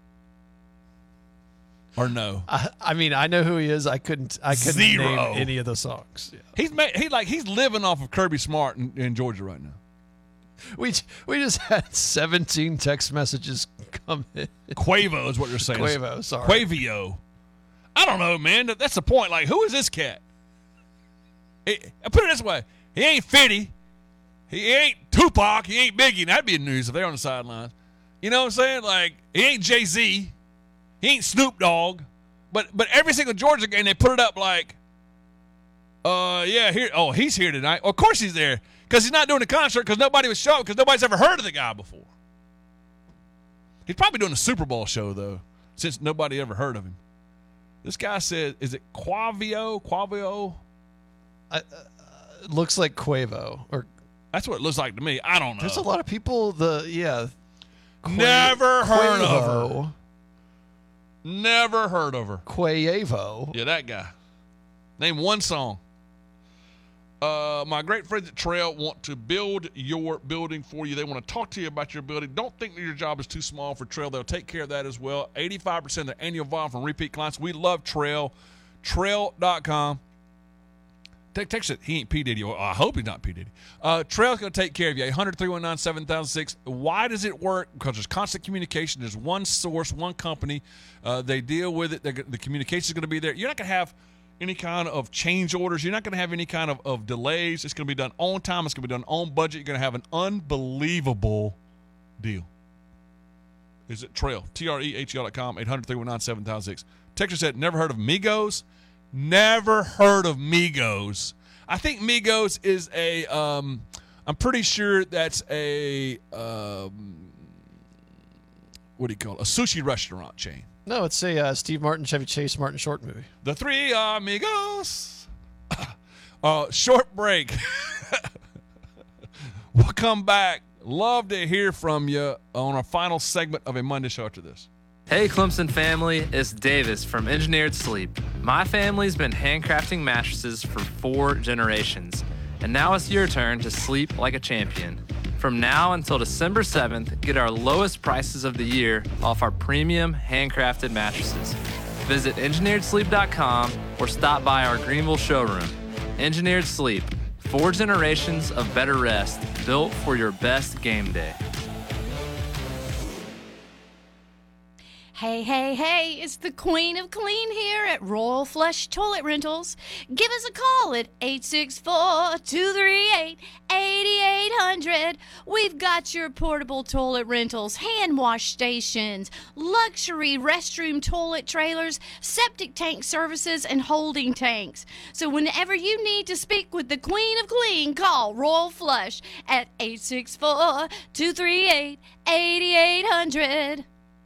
Or no? I, I mean, I know who he is. I couldn't. I couldn't Zero. name any of the songs. Yeah. He's made, he like he's living off of Kirby Smart in, in Georgia right now. We we just had seventeen text messages come in. Quavo is what you're saying. Quavo, sorry. Quavio. I don't know, man. That's the point. Like, who is this cat? It, I put it this way: he ain't fifty. He ain't Tupac. He ain't Biggie. That'd be news if they're on the sidelines. You know what I'm saying? Like, he ain't Jay-Z. He ain't Snoop Dogg, but but every single Georgia game they put it up like, uh yeah here oh he's here tonight. Well, of course he's there because he's not doing the concert because nobody was showing because nobody's ever heard of the guy before. He's probably doing a Super Bowl show though since nobody ever heard of him. This guy said, is it Quavio? Quavio? I, uh, looks like Quavo. Or That's what it looks like to me. I don't know. There's a lot of people, the, yeah. Qua- Never heard Quavo. of her. Never heard of her. Quavo. Yeah, that guy. Name one song. Uh, my great friends at Trail want to build your building for you. They want to talk to you about your building. Don't think that your job is too small for Trail. They'll take care of that as well. eighty-five percent of their annual volume from repeat clients. We love Trail. Trail dot com. Text it. He ain't P. Diddy. Well, I hope he's not P. Diddy. Uh, Trail's going to take care of you. eight hundred, three one nine, seven thousand six. Why does it work? Because there's constant communication. There's one source, one company. Uh, they deal with it. They're, the communication is going to be there. You're not going to have any kind of change orders. You're not going to have any kind of, of delays. It's going to be done on time. It's going to be done on budget. You're going to have an unbelievable deal. Is it Trail? T R E H E L dot com, eight hundred, three one nine, seven thousand six. Texter said, never heard of Migos? Never heard of Migos. I think Migos is a, um, I'm pretty sure that's a, um, what do you call it? A sushi restaurant chain. No, it's a uh, Steve Martin, Chevy Chase, Martin Short movie. The Three Amigos. uh, short break. We'll come back. Love to hear from you on our final segment of a Monday show after this. Hey Clemson family, it's Davis from Engineered Sleep. My family's been handcrafting mattresses for four generations, and now it's your turn to sleep like a champion. From now until December seventh, get our lowest prices of the year off our premium handcrafted mattresses. Visit engineered sleep dot com or stop by our Greenville showroom. Engineered Sleep, four generations of better rest, built for your best game day. Hey, hey, hey, it's the Queen of Clean here at Royal Flush Toilet Rentals. Give us a call at eight six four, two three eight, eight eight zero zero. We've got your portable toilet rentals, hand wash stations, luxury restroom toilet trailers, septic tank services, and holding tanks. So whenever you need to speak with the Queen of Clean, call Royal Flush at eight six four, two three eight, eight eight zero zero.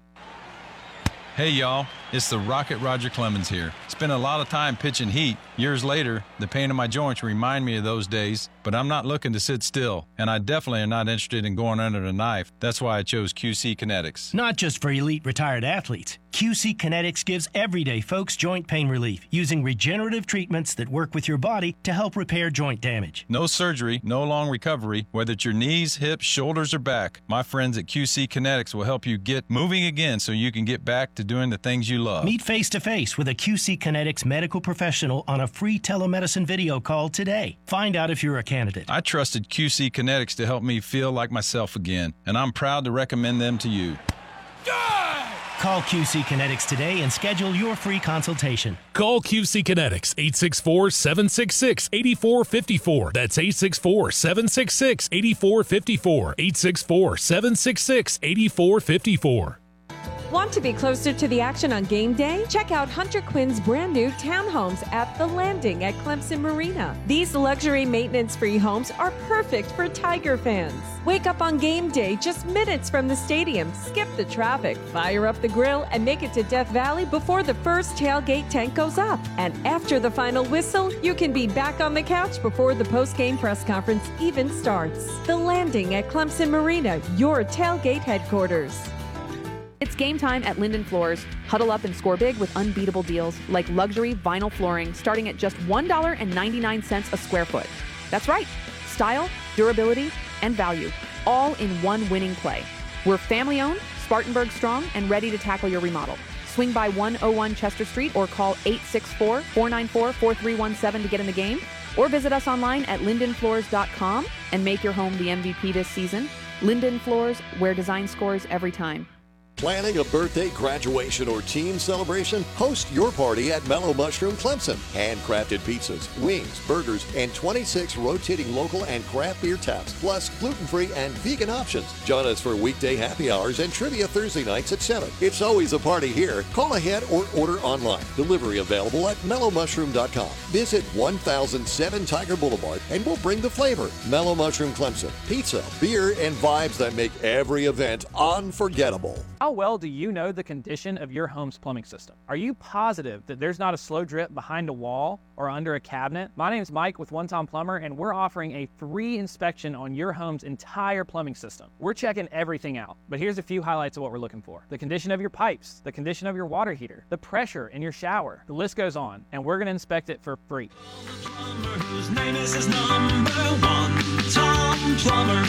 Hey y'all, it's the Rocket Roger Clemens here. Spent a lot of time pitching heat. Years later, the pain in my joints remind me of those days, but I'm not looking to sit still, and I definitely am not interested in going under the knife. That's why I chose Q C Kinetics. Not just for elite retired athletes. Q C Kinetics gives everyday folks joint pain relief using regenerative treatments that work with your body to help repair joint damage. No surgery, no long recovery, whether it's your knees, hips, shoulders, or back. My friends at Q C Kinetics will help you get moving again so you can get back to doing the things you love. Meet face-to-face with a Q C Kinetics medical professional on a free telemedicine video call today. Find out if you're a candidate. I trusted Q C Kinetics to help me feel like myself again, and I'm proud to recommend them to you. Call Q C Kinetics today and schedule your free consultation. Call Q C Kinetics, eight six four, seven six six, eight four five four. That's eight six four, seven six six, eight four five four. eight six four, seven six six, eight four five four. Want to be closer to the action on game day? Check out Hunter Quinn's brand new townhomes at The Landing at Clemson Marina. These luxury maintenance-free homes are perfect for Tiger fans. Wake up on game day just minutes from the stadium, skip the traffic, fire up the grill, and make it to Death Valley before the first tailgate tent goes up. And after the final whistle, you can be back on the couch before the post-game press conference even starts. The Landing at Clemson Marina, your tailgate headquarters. It's game time at Linden Floors. Huddle up and score big with unbeatable deals like luxury vinyl flooring starting at just one dollar and ninety-nine cents a square foot. That's right. Style, durability, and value, all in one winning play. We're family owned, Spartanburg strong, and ready to tackle your remodel. Swing by one oh one Chester Street or call eight six four, four nine four, four three one seven to get in the game. Or visit us online at linden floors dot com and make your home the M V P this season. Linden Floors, where design scores every time. Planning a birthday, graduation, or team celebration? Host your party at Mellow Mushroom Clemson. Handcrafted pizzas, wings, burgers, and twenty-six rotating local and craft beer taps, plus gluten-free and vegan options. Join us for weekday happy hours and trivia Thursday nights at seven. It's always a party here. Call ahead or order online. Delivery available at mellow mushroom dot com. Visit one thousand seven Tiger Boulevard and we'll bring the flavor. Mellow Mushroom Clemson. Pizza, beer, and vibes that make every event unforgettable. Oh, well do you know the condition of your home's plumbing system? Are you positive that there's not a slow drip behind a wall or under a cabinet? My name is Mike with One Tom Plumber, and we're offering a free inspection on your home's entire plumbing system. We're checking everything out, but here's a few highlights of what we're looking for. The condition of your pipes, the condition of your water heater, the pressure in your shower. The list goes on, and we're going to inspect it for free. Whose name is his number one, Tom Plumber.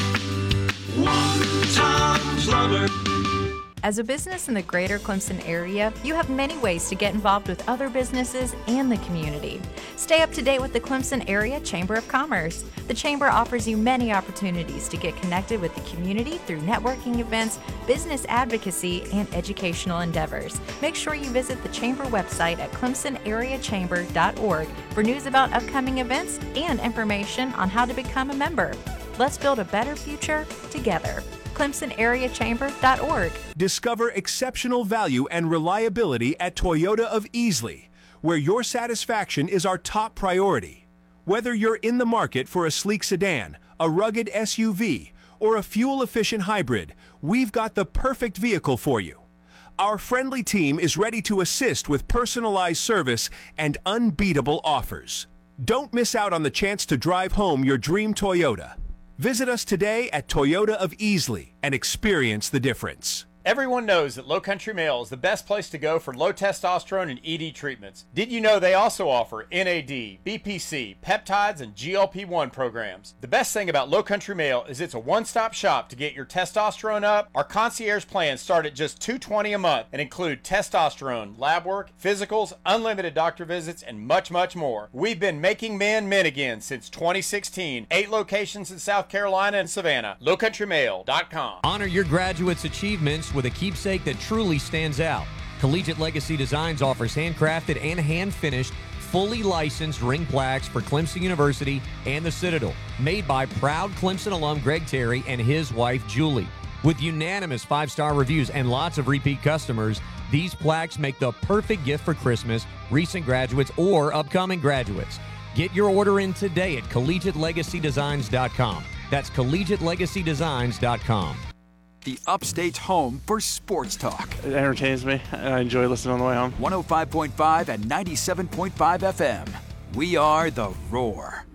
One Tom Plumber. As a business in the greater Clemson area, you have many ways to get involved with other businesses and the community. Stay up to date with the Clemson Area Chamber of Commerce. The Chamber offers you many opportunities to get connected with the community through networking events, business advocacy, and educational endeavors. Make sure you visit the Chamber website at clemson area chamber dot org for news about upcoming events and information on how to become a member. Let's build a better future together. clemson area chamber dot org. Discover exceptional value and reliability at Toyota of Easley, where your satisfaction is our top priority. Whether you're in the market for a sleek sedan, a rugged S U V, or a fuel-efficient hybrid, we've got the perfect vehicle for you. Our friendly team is ready to assist with personalized service and unbeatable offers. Don't miss out on the chance to drive home your dream Toyota. Visit us today at Toyota of Easley and experience the difference. Everyone knows that Low Country Male is the best place to go for low testosterone and E D treatments. Did you know they also offer N A D, B P C, peptides, and G L P one programs? The best thing about Low Country Male is it's a one-stop shop to get your testosterone up. Our concierge plans start at just two hundred twenty dollars a month and include testosterone, lab work, physicals, unlimited doctor visits, and much, much more. We've been making men men again since twenty sixteen. Eight locations in South Carolina and Savannah. low country male dot com. Honor your graduates' achievements with a keepsake that truly stands out. Collegiate Legacy Designs offers handcrafted and hand-finished, fully licensed ring plaques for Clemson University and the Citadel, made by proud Clemson alum Greg Terry and his wife Julie. With unanimous five-star reviews and lots of repeat customers, these plaques make the perfect gift for Christmas, recent graduates, or upcoming graduates. Get your order in today at collegiate legacy designs dot com. That's collegiate legacy designs dot com. The Upstate's home for sports talk. It entertains me, and I enjoy listening on the way home. one oh five point five and ninety-seven point five F M. We are The Roar.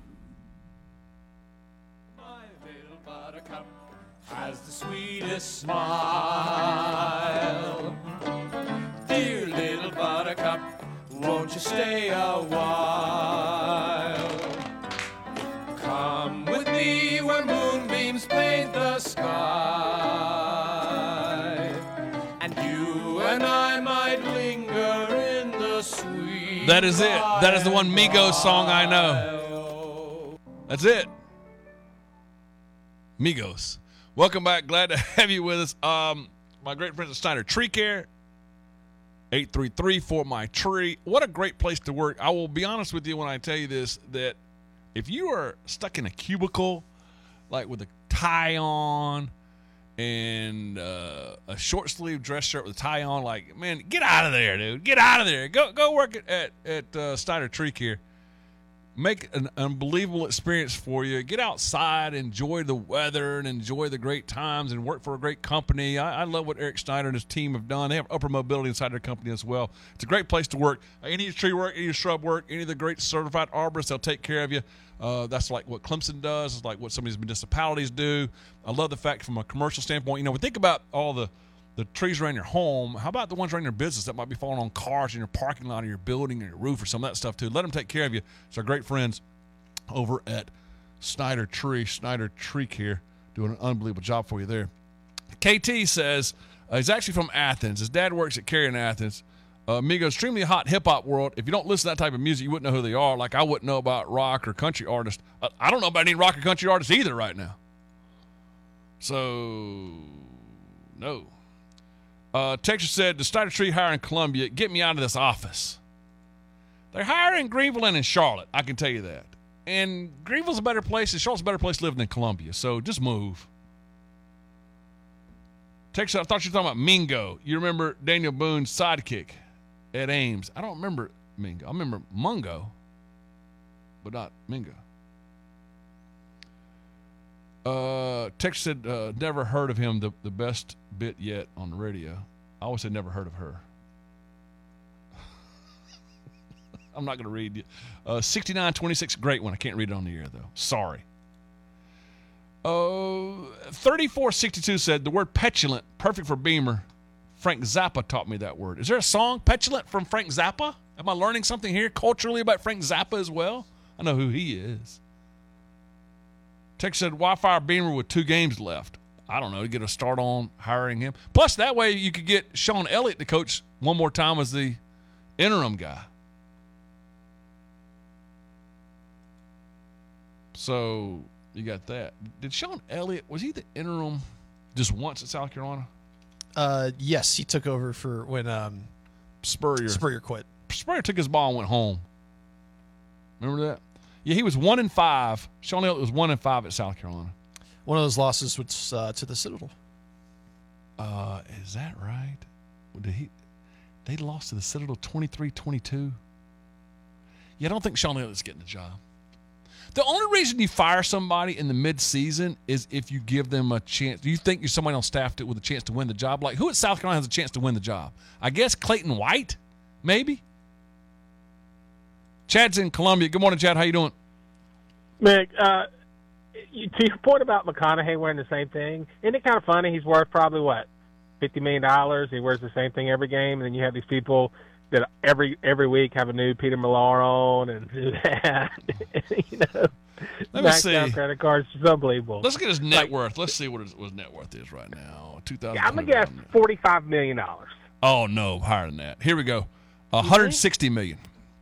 My little buttercup has the sweetest smile. Dear little buttercup, won't you stay a while? Come with me where moonbeams paint the sky. And I might linger in the sweet. That is it. That is the one Migos song I know. That's it. Migos. Welcome back. Glad to have you with us. Um, my great friends at Snyder Tree Care. eight three three for my tree. What a great place to work. I will be honest with you when I tell you this, that if you are stuck in a cubicle, like with a tie on, and uh, a short sleeve dress shirt with a tie on, like, man, get out of there, dude. Get out of there. Go go work at at, at uh, Snyder Tree Care. Make an unbelievable experience for you. Get outside, enjoy the weather, and enjoy the great times, and work for a great company. I, I love what Eric Snyder and his team have done. They have upper mobility inside their company as well. It's a great place to work. Any of the tree work, any of the shrub work, any of the great certified arborists, they'll take care of you. Uh, that's like what Clemson does. It's like what some of these municipalities do. I love the fact from a commercial standpoint, you know, we think about all the, the trees around your home. How about the ones around your business that might be falling on cars in your parking lot or your building or your roof or some of that stuff too? Let them take care of you. It's our great friends over at Snyder Tree, Snyder Tree Care, doing an unbelievable job for you there. K T says uh, he's actually from Athens. His dad works at Cary in Athens. Uh, Amigo, extremely hot hip-hop world. If you don't listen to that type of music, you wouldn't know who they are. Like I wouldn't know about rock or country artists. I, I don't know about any rock or country artists either right now. So, no. Uh, Texas said, the Snyder Tree hire in Columbia, get me out of this office. They're hiring in Greenville and in Charlotte, I can tell you that. And Greenville's a better place, and Charlotte's a better place to live than Columbia, so just move. Texas, I thought you were talking about Mingo. You remember Daniel Boone's sidekick at Ames. I don't remember Mingo. I remember Mungo, but not Mingo. Uh, Texas said, uh, never heard of him, the, the best bit yet on the radio. I always said never heard of her. I'm not going to read you. Uh, sixty-nine twenty-six, great one. I can't read it on the air, though. Sorry. Uh, thirty-four sixty-two said the word petulant, perfect for Beamer. Frank Zappa taught me that word. Is there a song, Petulant, from Frank Zappa? Am I learning something here culturally about Frank Zappa as well? I know who he is. Tex said, why fire Beamer with two games left? I don't know, to get a start on hiring him. Plus, that way you could get Sean Elliott to coach one more time as the interim guy. So you got that. Did Sean Elliott, was he the interim just once at South Carolina? Uh, yes, he took over for when um, Spurrier Spurrier quit. Spurrier took his ball and went home. Remember that? Yeah, he was one and five. Sean Elliott was one and five at South Carolina. One of those losses was uh, to the Citadel. Uh, is that right? Did he? They lost to the Citadel twenty-three twenty-two. Yeah, I don't think Sean Elliott's getting the job. The only reason you fire somebody in the midseason is if you give them a chance. Do you think you're somebody on staff to, with a chance to win the job? Like, who at South Carolina has a chance to win the job? I guess Clayton White, maybe? Chad's in Columbia. Good morning, Chad. How you doing? Mick, uh, you, to your point about McConaughey wearing the same thing, isn't it kind of funny? He's worth probably, what, fifty million dollars. He wears the same thing every game, and then you have these people that every every week have a new Peter Millar on and do that. you know, Let me see. Down credit cards, it's unbelievable. Let's get his net Like, worth. Let's see what his, what his net worth is right now. two thousand. Yeah, I'm gonna guess forty-five million dollars. Oh no, higher than that. Here we go. one hundred sixty million.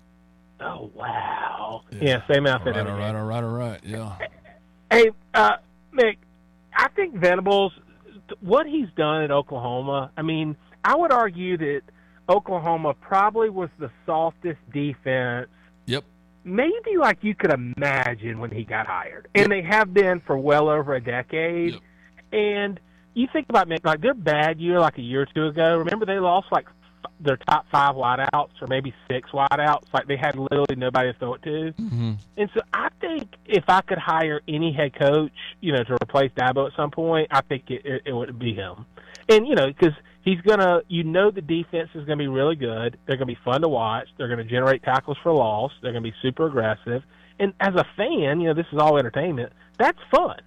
Oh wow. Yeah, same outfit. All right, every all right, game. all right, all right. Yeah. Hey, uh, Mick, I think Venables, what he's done at Oklahoma, I mean, I would argue that Oklahoma probably was the softest defense. Yep. Maybe like you could imagine when he got hired. And they have been for well over a decade. Yep. And you think about, Mick, like their bad year like a year or two ago, remember they lost like f- their top five wideouts or maybe six wideouts. Like they had literally nobody to throw it to. Mm-hmm. And so I think if I could hire any head coach, you know, to replace Dabo at some point, I think it, it, it would be him. And, you know, because he's going to, you know, the defense is going to be really good. They're going to be fun to watch. They're going to generate tackles for loss. They're going to be super aggressive. And as a fan, you know, this is all entertainment. That's fun.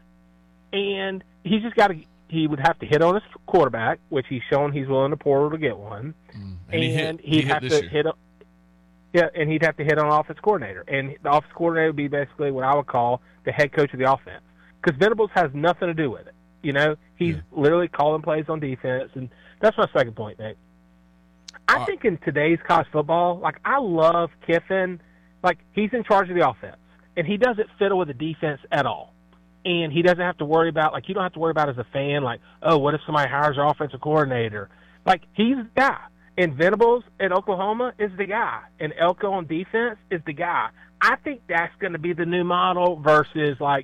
And he's just got to, he would have to hit on his quarterback, which he's shown he's willing to portal to get one. Mm. And, he hit, he'd he hit have this to year. hit on, yeah, and he'd have to hit on offense coordinator. And the offense coordinator would be basically what I would call the head coach of the offense. Because Venables has nothing to do with it. You know, he's yeah. literally calling plays on defense. And that's my second point, Nate. I Uh, think in today's college football, like, I love Kiffin. Like, he's in charge of the offense. And he doesn't fiddle with the defense at all. And he doesn't have to worry about, like, you don't have to worry about as a fan, like, oh, what if somebody hires our offensive coordinator? Like, he's the guy. And Venables at Oklahoma is the guy. And Elko on defense is the guy. I think that's going to be the new model versus, like,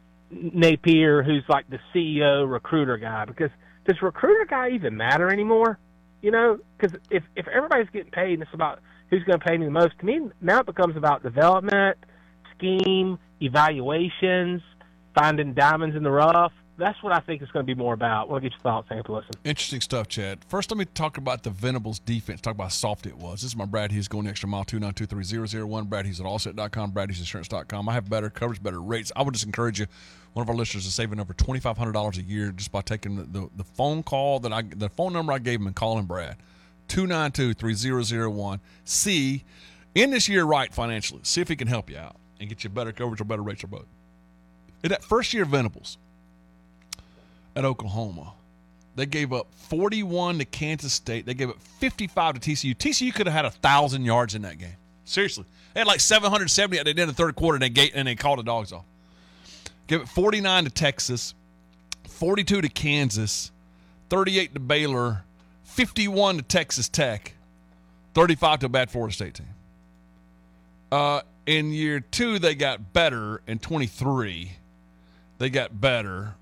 Napier, who's like the C E O recruiter guy. Because does recruiter guy even matter anymore? You know, because if, if everybody's getting paid and it's about who's going to pay me the most, to me, now it becomes about development, scheme, evaluations, finding diamonds in the rough. That's what I think it's going to be more about. I want to get your thoughts, Hank. Listen. Interesting stuff, Chad. First, let me talk about the Venables defense. Talk about how soft it was. This is my Brad Hughes going the extra mile, two nine two three zero zero one. Brad Hughes at allset dot com, brad hughes insurance dot com. I have better coverage, better rates. I would just encourage you, one of our listeners is saving over twenty-five hundred dollars a year just by taking the, the, the phone call that I, the phone number I gave him and calling Brad, two nine two three zero zero one. See, in this year right financially, see if he can help you out and get you better coverage or better rates or both. In that first year of Venables at Oklahoma, they gave up forty-one to Kansas State. They gave up fifty-five to T C U. T C U could have had one thousand yards in that game. Seriously. They had like seven hundred seventy at the end of the third quarter, and they, gave, and they called the dogs off. Gave it forty-nine to Texas, forty-two to Kansas, thirty-eight to Baylor, fifty-one to Texas Tech, thirty-five to a bad Florida State team. Uh, in year two, they got better. In twenty-three, they got better.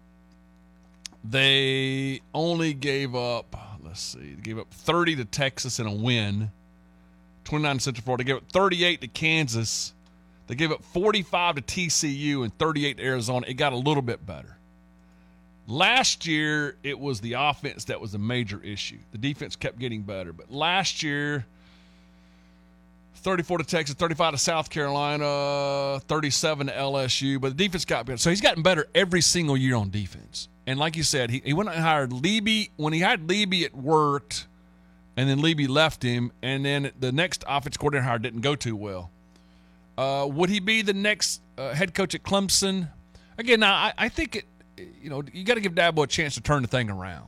They only gave up, let's see, they gave up thirty to Texas in a win, twenty-nine to Central Florida. They gave up thirty-eight to Kansas. They gave up forty-five to T C U and thirty-eight to Arizona. It got a little bit better. Last year, it was the offense that was a major issue. The defense kept getting better. But last year, thirty-four to Texas, thirty-five to South Carolina, thirty-seven to L S U. But the defense got better. So he's gotten better every single year on defense. And like you said, he, he went and hired Leby. When he hired Leby, it worked. And then Leby left him. And then the next offense coordinator hire didn't go too well. Uh, would he be the next uh, head coach at Clemson? Again, now, I, I think it, you know, you got to give Dabo a chance to turn the thing around.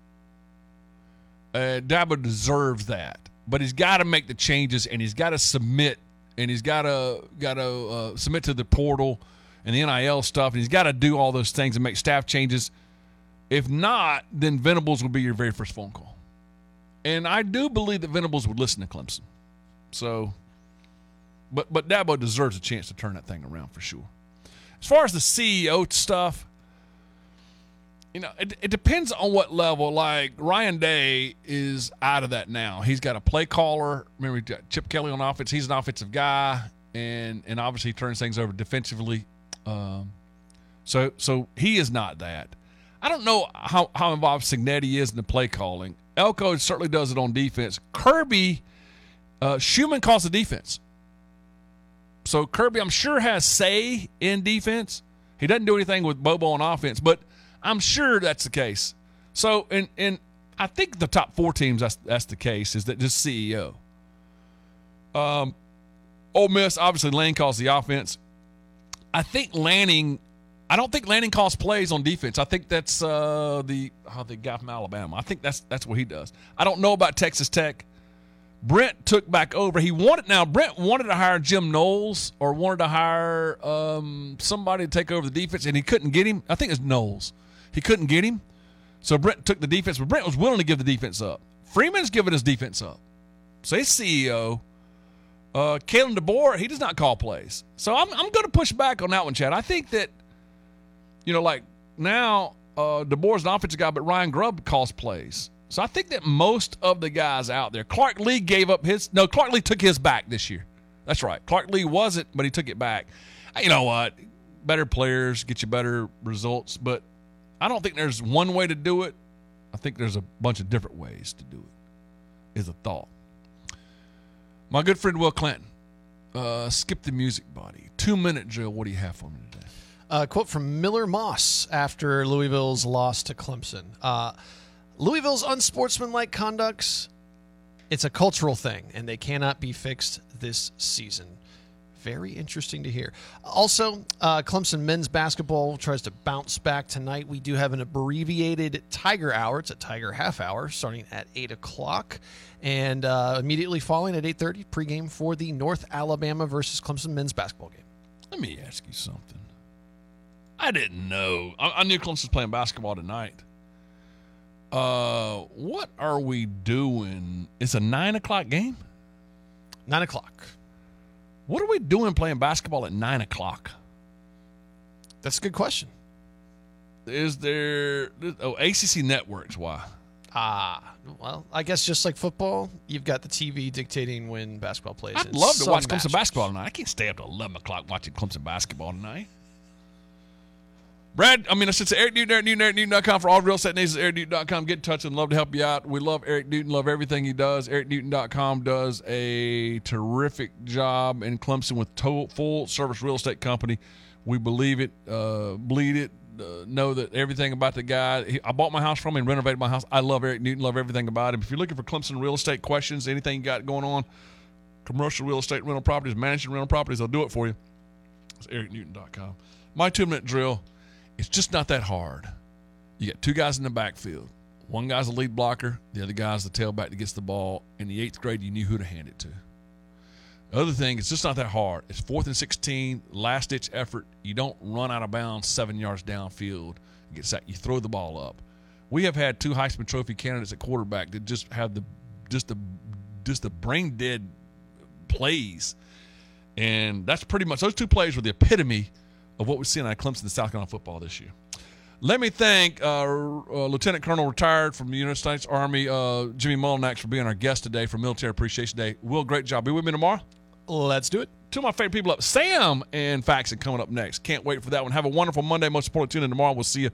Uh, Dabo deserves that. But he's got to make the changes, and he's got to submit, and he's got to got to uh, submit to the portal and the N I L stuff, and he's got to do all those things and make staff changes. If not, then Venables will be your very first phone call. And I do believe that Venables would listen to Clemson. So, but but Dabo deserves a chance to turn that thing around for sure. As far as the C E O stuff, you know, it, it depends on what level. Like, Ryan Day is out of that now. He's got a play caller. Remember, got Chip Kelly on offense. He's an offensive guy, and and obviously he turns things over defensively. Um, so so he is not that. I don't know how, how involved Cignetti is in the play calling. Elko certainly does it on defense. Kirby, uh, Schumann calls the defense. So Kirby, I'm sure, has say in defense. He doesn't do anything with Bobo on offense, but I'm sure that's the case. So, and and I think the top four teams, that's that's the case, is that just C E O. Um, Ole Miss, obviously, Lane calls the offense. I think Lanning, I don't think Lanning calls plays on defense. I think that's uh, the oh, the guy from Alabama. I think that's that's what he does. I don't know about Texas Tech. Brent took back over. He wanted now. Brent wanted to hire Jim Knowles or wanted to hire um, somebody to take over the defense, and he couldn't get him. I think it's Knowles. He couldn't get him, so Brent took the defense. But Brent was willing to give the defense up. Freeman's giving his defense up. So he's C E O. Uh, Kalen DeBoer, he does not call plays. So I'm I'm going to push back on that one, Chad. I think that, you know, like now uh, DeBoer's an offensive guy, but Ryan Grubb calls plays. So I think that most of the guys out there, Clark Lee gave up his, no, Clark Lee took his back this year. That's right. Clark Lee wasn't, but he took it back. You know what? Better players get you better results, but I don't think there's one way to do it. I think there's a bunch of different ways to do it, is a thought. My good friend Will Clinton, uh, skip the music body. Two-minute drill, what do you have for me today? A quote from Miller Moss after Louisville's loss to Clemson. Uh, Louisville's unsportsmanlike conducts, it's a cultural thing, and they cannot be fixed this season. Very interesting to hear. Also, uh, Clemson men's basketball tries to bounce back tonight. We do have an abbreviated Tiger Hour. It's a Tiger half hour starting at eight o'clock. And uh, immediately following at eight thirty, pregame for the North Alabama versus Clemson men's basketball game. Let me ask you something. I didn't know. I, I knew Clemson's playing basketball tonight. Uh, what are we doing? It's a nine o'clock game? Nine o'clock. What are we doing playing basketball at nine o'clock? That's a good question. Is there oh A C C Networks? Why? Ah, well, I guess just like football, you've got the T V dictating when basketball plays. I'd love to watch Clemson basketball tonight. I can't stay up till eleven o'clock watching Clemson basketball tonight. Brad, I mean, it's Eric Newton, Eric Newton, Eric Newton dot com for all real estate needs. Eric Newton dot com. Get in touch and love to help you out. We love Eric Newton, love everything he does. Eric Newton dot com does a terrific job in Clemson with total, full service real estate company. We believe it, uh, bleed it, uh, know that everything about the guy. He, I bought my house from him and renovated my house. I love Eric Newton, love everything about him. If you're looking for Clemson real estate questions, anything you got going on, commercial real estate, rental properties, managing rental properties, I'll do it for you. It's Eric Newton dot com. My two-minute drill. It's just not that hard. You got two guys in the backfield. One guy's a lead blocker. The other guy's the tailback that gets the ball. In the eighth grade, you knew who to hand it to. The other thing, it's just not that hard. It's fourth and sixteen, last-ditch effort. You don't run out of bounds seven yards downfield. You get sacked. You throw the ball up. We have had two Heisman Trophy candidates at quarterback that just have the just the just the brain-dead plays. And that's pretty much – those two plays were the epitome of what we've seen out of Clemson and South Carolina football this year. Let me thank uh, uh, Lieutenant Colonel retired from the United States Army, uh, Jimmy Mullinax, for being our guest today for Military Appreciation Day. Will, great job. Be with me tomorrow? Let's do it. Two of my favorite people up, Sam and Faxon, coming up next. Can't wait for that one. Have a wonderful Monday. Most important, tune in tomorrow. We'll see you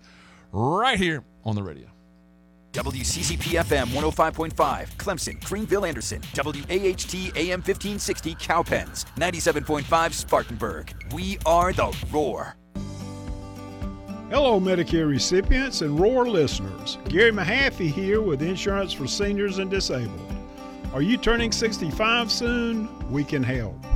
right here on the radio. W C C P F M one oh five point five, Clemson, Greenville, Anderson. W A H T A M fifteen sixty, Cowpens. ninety-seven point five, Spartanburg. We are the Roar. Hello, Medicare recipients and Roar listeners. Gary Mahaffey here with Insurance for Seniors and Disabled. Are you turning sixty-five soon? We can help.